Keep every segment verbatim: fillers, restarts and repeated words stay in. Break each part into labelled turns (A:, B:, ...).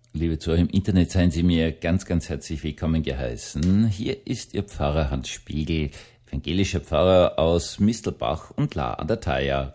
A: Liebe Zuhörer, im Internet seien Sie mir ganz, ganz herzlich willkommen geheißen. Hier ist Ihr Pfarrer Hans Spiegel, evangelischer Pfarrer aus Mistelbach und La an der Thaya.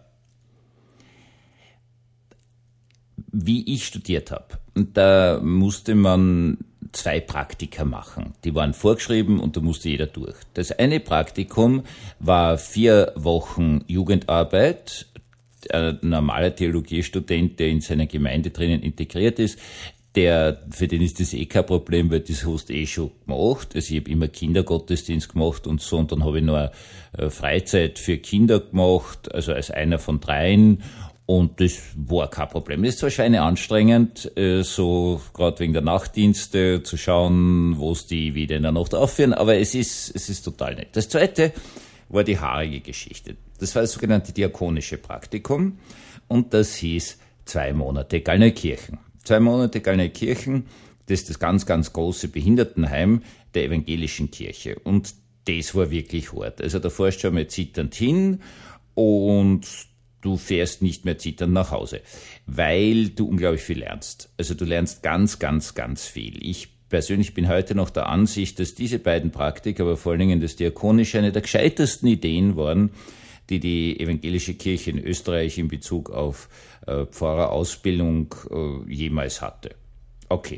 A: Wie ich studiert habe, da musste man zwei Praktika machen. Die waren vorgeschrieben und da musste jeder durch. Das eine Praktikum war vier Wochen Jugendarbeit. Ein normaler Theologiestudent, der in seiner Gemeinde drinnen integriert ist, der, für den ist das eh kein Problem, weil das hast du eh schon gemacht. Also ich habe immer Kindergottesdienst gemacht und so, und dann habe ich noch eine Freizeit für Kinder gemacht, also als einer von dreien, und das war kein Problem. Das ist zwar schweineanstrengend, so gerade wegen der Nachtdienste, zu schauen, wo es die wieder in der Nacht aufführen, aber es ist, es ist total nett. Das zweite war die haarige Geschichte. Das war das sogenannte diakonische Praktikum und das hieß zwei Monate Gallneukirchen. Zwei Monate Gallneukirchen, das ist das ganz, ganz große Behindertenheim der evangelischen Kirche. Und das war wirklich hart. Also da fährst du schon mal zitternd hin und du fährst nicht mehr zitternd nach Hause, weil du unglaublich viel lernst. Also du lernst ganz, ganz, ganz viel. Ich persönlich bin heute noch der Ansicht, dass diese beiden Praktika, aber vor allen Dingen das Diakonische, eine der gescheitesten Ideen waren, die die evangelische Kirche in Österreich in Bezug auf äh, Pfarrerausbildung äh, jemals hatte. Okay.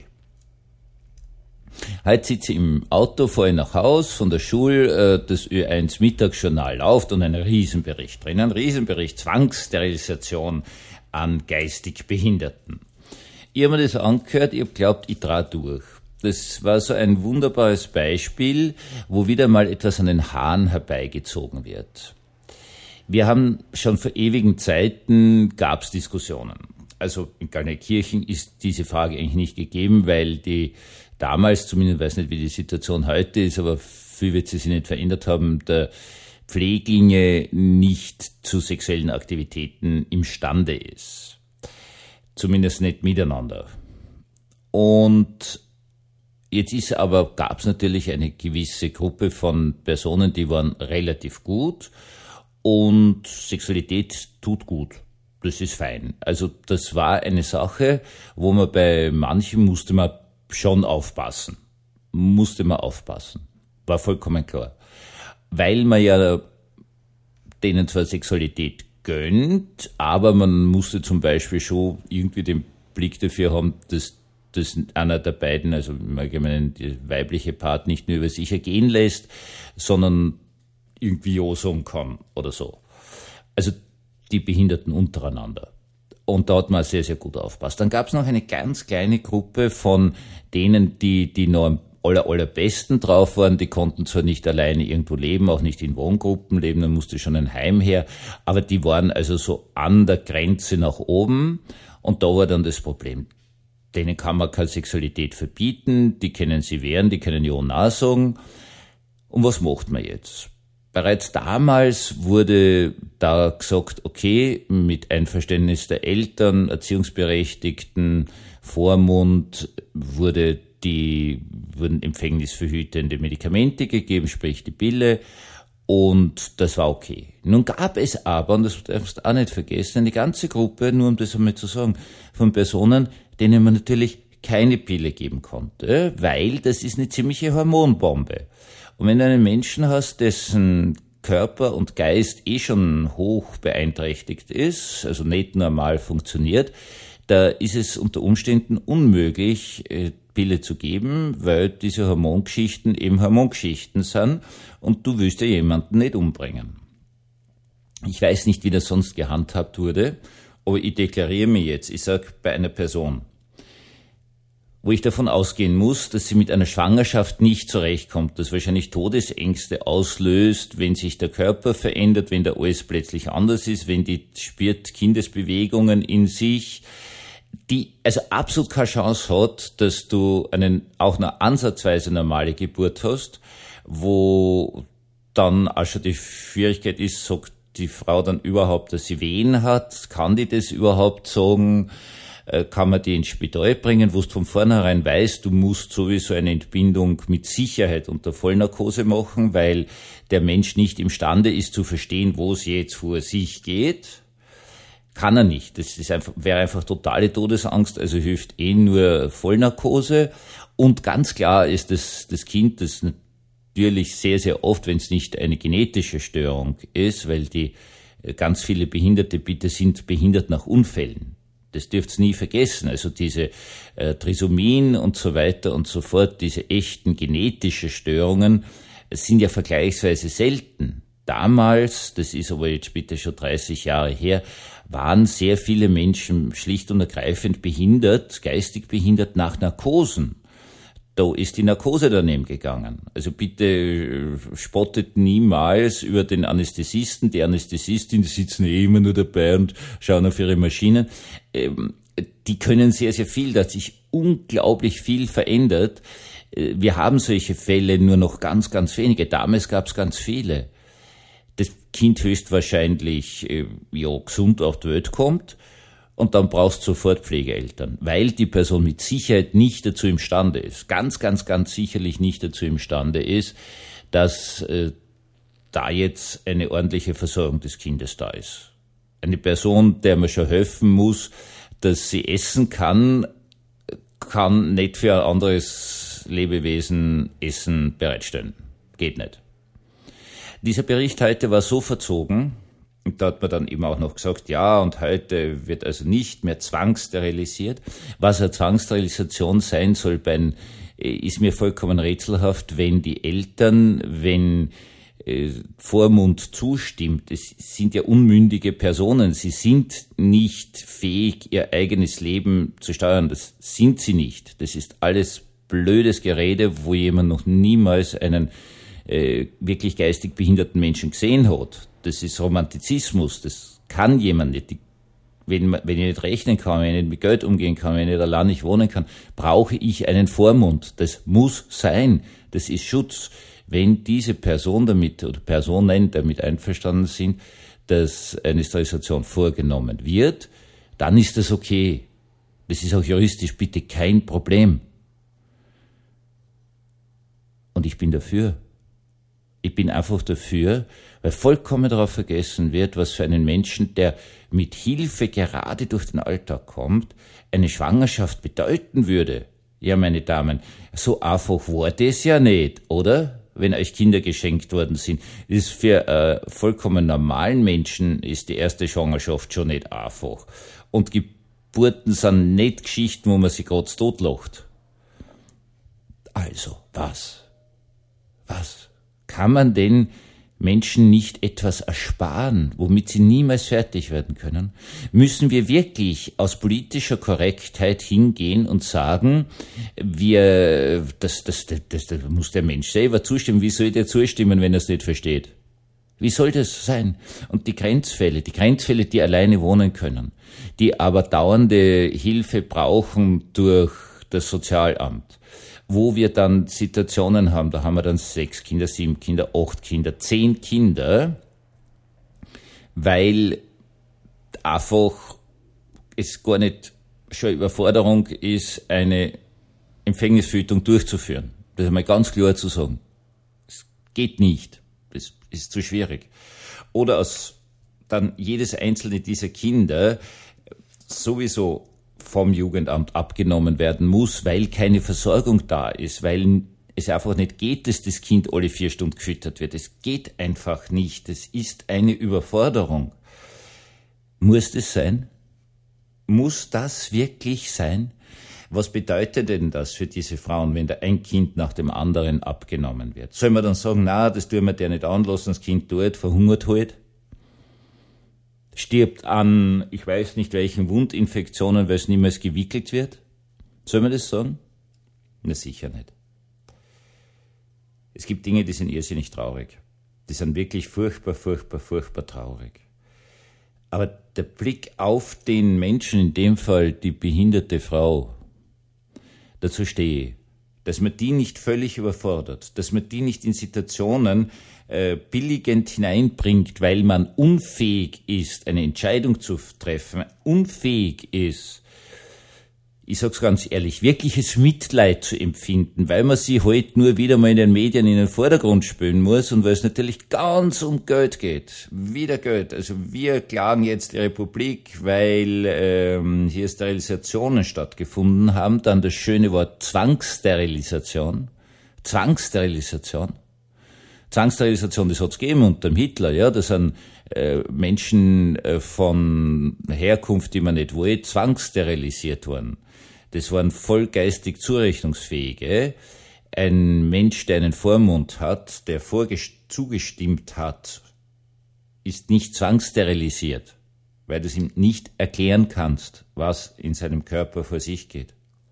A: Heute sitze ich im Auto, fahre ich nach Haus von der Schule, äh, das Ö eins Mittagsjournal läuft und ein Riesenbericht drin, ein Riesenbericht, Zwangssterilisation an geistig Behinderten. Ich habe mir das angehört, ich habe geglaubt, ich trau durch. Das war so ein wunderbares Beispiel, wo wieder mal etwas an den Haaren herbeigezogen wird. Wir haben schon vor ewigen Zeiten, gab es Diskussionen. Also in Gallneukirchen ist diese Frage eigentlich nicht gegeben, weil die damals, zumindest weiß nicht, wie die Situation heute ist, aber viel wird sie sich nicht verändert haben, der Pfleglinge nicht zu sexuellen Aktivitäten imstande ist. Zumindest nicht miteinander. Und jetzt ist aber, gab es natürlich eine gewisse Gruppe von Personen, die waren relativ gut. Und Sexualität tut gut. Das ist fein. Also das war eine Sache, wo man bei manchen musste man schon aufpassen. Musste man aufpassen. War vollkommen klar. Weil man ja denen zwar Sexualität gönnt, aber man musste zum Beispiel schon irgendwie den Blick dafür haben, dass, dass einer der beiden, also im Allgemeinen der weibliche Part, nicht nur über sich ergehen lässt, sondern irgendwie ja sagen kann oder so. Also die Behinderten untereinander. Und da hat man sehr, sehr gut aufpasst. Dann gab es noch eine ganz kleine Gruppe von denen, die, die noch am aller, allerbesten drauf waren. Die konnten zwar nicht alleine irgendwo leben, auch nicht in Wohngruppen leben, dann musste schon ein Heim her, aber die waren also so an der Grenze nach oben. Und da war dann das Problem. Denen kann man keine Sexualität verbieten, die können sie wehren, die können ja auch Nein sagen. Und was macht man jetzt? Bereits damals wurde da gesagt, okay, mit Einverständnis der Eltern, Erziehungsberechtigten, Vormund wurde die, wurden empfängnisverhütende Medikamente gegeben, sprich die Pille, und das war okay. Nun gab es aber, und das darfst du auch nicht vergessen, eine ganze Gruppe, nur um das einmal zu sagen, von Personen, denen man natürlich keine Pille geben konnte, weil das ist eine ziemliche Hormonbombe. Und wenn du einen Menschen hast, dessen Körper und Geist eh schon hoch beeinträchtigt ist, also nicht normal funktioniert, da ist es unter Umständen unmöglich, Pille zu geben, weil diese Hormongeschichten eben Hormongeschichten sind und du willst ja jemanden nicht umbringen. Ich weiß nicht, wie das sonst gehandhabt wurde, aber ich deklariere mich jetzt, ich sage bei einer Person, wo ich davon ausgehen muss, dass sie mit einer Schwangerschaft nicht zurechtkommt, dass wahrscheinlich Todesängste auslöst, wenn sich der Körper verändert, wenn der alles plötzlich anders ist, wenn die spürt Kindesbewegungen in sich, die also absolut keine Chance hat, dass du einen auch eine ansatzweise normale Geburt hast, wo dann auch schon die Schwierigkeit ist, sagt die Frau dann überhaupt, dass sie Wehen hat, kann die das überhaupt sagen? Kann man die ins Spital bringen, wo du von vornherein weißt, du musst sowieso eine Entbindung mit Sicherheit unter Vollnarkose machen, weil der Mensch nicht imstande ist zu verstehen, wo es jetzt vor sich geht. kann er nicht. Das ist einfach, wäre einfach totale Todesangst, also hilft eh nur Vollnarkose. Und ganz klar ist, dass das Kind, das natürlich sehr, sehr oft, wenn es nicht eine genetische Störung ist, weil die ganz viele Behinderte bitte sind behindert nach Unfällen. Das dürft's nie vergessen. Also diese äh, Trisomien und so weiter und so fort, diese echten genetische Störungen sind ja vergleichsweise selten. Damals, das ist aber jetzt bitte schon dreißig Jahre her, waren sehr viele Menschen schlicht und ergreifend behindert, geistig behindert nach Narkosen. Da ist die Narkose daneben gegangen. Also bitte spottet niemals über den Anästhesisten. Die Anästhesistin, die sitzen eh immer nur dabei und schauen auf ihre Maschinen. Ähm, die können sehr, sehr viel. Da hat sich unglaublich viel verändert. Wir haben solche Fälle nur noch ganz, ganz wenige. Damals gab es ganz viele. Das Kind höchstwahrscheinlich äh, ja, gesund auf die Welt kommt. Und dann brauchst du sofort Pflegeeltern, weil die Person mit Sicherheit nicht dazu imstande ist, ganz, ganz, ganz sicherlich nicht dazu imstande ist, dass äh, da jetzt eine ordentliche Versorgung des Kindes da ist. Eine Person, der man schon helfen muss, dass sie essen kann, kann nicht für ein anderes Lebewesen Essen bereitstellen. Geht nicht. Dieser Bericht heute war so verzogen, und da hat man dann eben auch noch gesagt, ja, und heute wird also nicht mehr zwangssterilisiert. Was eine Zwangssterilisation sein soll, bei, ist mir vollkommen rätselhaft, wenn die Eltern, wenn äh, Vormund zustimmt. Es sind ja unmündige Personen. Sie sind nicht fähig, ihr eigenes Leben zu steuern. Das sind sie nicht. Das ist alles blödes Gerede, wo jemand noch niemals einen äh, wirklich geistig behinderten Menschen gesehen hat. Das ist Romantizismus, das kann jemand nicht. Die, wenn, wenn ich nicht rechnen kann, wenn ich nicht mit Geld umgehen kann, wenn ich allein nicht wohnen kann, brauche ich einen Vormund. Das muss sein. Das ist Schutz. Wenn diese Person damit oder Personen damit einverstanden sind, dass eine Sterilisation vorgenommen wird, dann ist das okay. Das ist auch juristisch bitte kein Problem. Und ich bin dafür. Ich bin einfach dafür, weil vollkommen darauf vergessen wird, was für einen Menschen, der mit Hilfe gerade durch den Alltag kommt, eine Schwangerschaft bedeuten würde. Ja, meine Damen, so einfach war das ja nicht, oder? Wenn euch Kinder geschenkt worden sind. Das ist für äh, vollkommen normalen Menschen ist die erste Schwangerschaft schon nicht einfach. Und Geburten sind nicht Geschichten, wo man sich gerade totlacht. Also, was? Was? Kann man denn Menschen nicht etwas ersparen, womit sie niemals fertig werden können? Müssen wir wirklich aus politischer Korrektheit hingehen und sagen, wir, das, das, das, das, das muss der Mensch selber zustimmen. Wie soll der zustimmen, wenn er es nicht versteht? Wie soll das sein? Und die Grenzfälle, die Grenzfälle, die alleine wohnen können, die aber dauernde Hilfe brauchen durch das Sozialamt, wo wir dann Situationen haben, da haben wir dann sechs Kinder, sieben Kinder, acht Kinder, zehn Kinder, weil einfach es gar nicht schon Überforderung ist, eine Empfängnisverhütung durchzuführen. Das ist einmal ganz klar zu sagen. Es geht nicht. Das ist zu schwierig. Oder aus dann jedes einzelne dieser Kinder sowieso vom Jugendamt abgenommen werden muss, weil keine Versorgung da ist, weil es einfach nicht geht, dass das Kind alle vier Stunden gefüttert wird. Es geht einfach nicht. Es ist eine Überforderung. Muss das sein? Muss das wirklich sein? Was bedeutet denn das für diese Frauen, wenn da ein Kind nach dem anderen abgenommen wird? Soll man dann sagen, na, das tun wir dir nicht anlassen, das Kind dort verhungert halt? Stirbt an, ich weiß nicht welchen Wundinfektionen, weil es niemals gewickelt wird? Soll man das sagen? Na sicher nicht. Es gibt Dinge, die sind irrsinnig traurig. Die sind wirklich furchtbar, furchtbar, furchtbar traurig. Aber der Blick auf den Menschen, in dem Fall die behinderte Frau, dazu stehe ich, dass man die nicht völlig überfordert, dass man die nicht in Situationen äh, billigend hineinbringt, weil man unfähig ist, eine Entscheidung zu treffen, unfähig ist, ich sag's ganz ehrlich, wirkliches Mitleid zu empfinden, weil man sie halt nur wieder mal in den Medien in den Vordergrund spülen muss und weil es natürlich ganz um Geld geht. Wieder Geld. Also wir klagen jetzt die Republik, weil ähm, hier Sterilisationen stattgefunden haben. Dann das schöne Wort Zwangssterilisation. Zwangssterilisation. Zwangssterilisation, das hat's gegeben unter dem Hitler, ja, das sind äh, Menschen äh, von Herkunft, die man nicht wollte, zwangssterilisiert worden. Das waren vollgeistig Zurechnungsfähige. Ein Mensch, der einen Vormund hat, der zugestimmt hat, ist nicht zwangssterilisiert, weil du es ihm nicht erklären kannst, was in seinem Körper vor sich geht.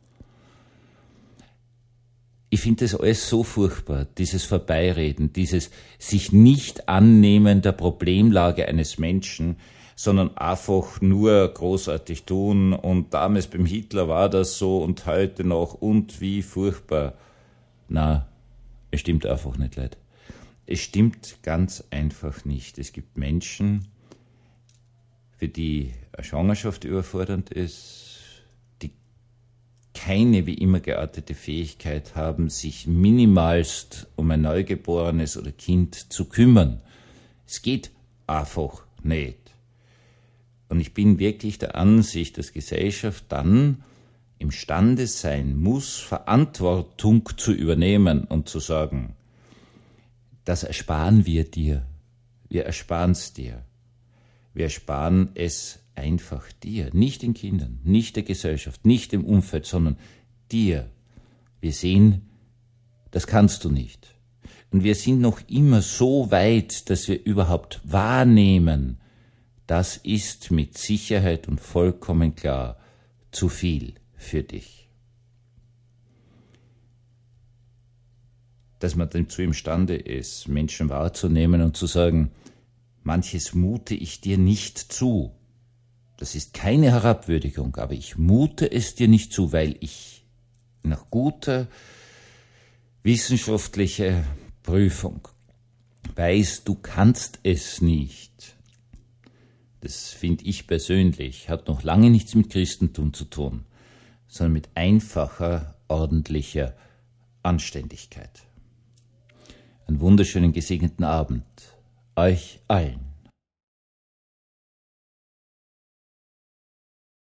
A: Ich finde das alles so furchtbar, dieses Vorbeireden, dieses sich nicht annehmen der Problemlage eines Menschen, sondern einfach nur großartig tun und damals beim Hitler war das so und heute noch und wie furchtbar. Na, es stimmt einfach nicht, Leute. Es stimmt ganz einfach nicht. Es gibt Menschen, für die eine Schwangerschaft überfordernd ist, keine wie immer geartete Fähigkeit haben, sich minimalst um ein Neugeborenes oder Kind zu kümmern. Es geht einfach nicht. Und ich bin wirklich der Ansicht, dass Gesellschaft dann imstande sein muss, Verantwortung zu übernehmen und zu sagen, das ersparen wir dir. Wir ersparen es dir. Wir ersparen es einfach dir, nicht den Kindern, nicht der Gesellschaft, nicht dem Umfeld, sondern dir. Wir sehen, das kannst du nicht. Und wir sind noch immer so weit, dass wir überhaupt wahrnehmen, das ist mit Sicherheit und vollkommen klar zu viel für dich. Dass man dazu imstande ist, Menschen wahrzunehmen und zu sagen, manches mute ich dir nicht zu. Das ist keine Herabwürdigung, aber ich mute es dir nicht zu, weil ich nach guter wissenschaftlicher Prüfung weiß, du kannst es nicht. Das finde ich persönlich, hat noch lange nichts mit Christentum zu tun, sondern mit einfacher, ordentlicher Anständigkeit. Einen wunderschönen gesegneten Abend euch allen.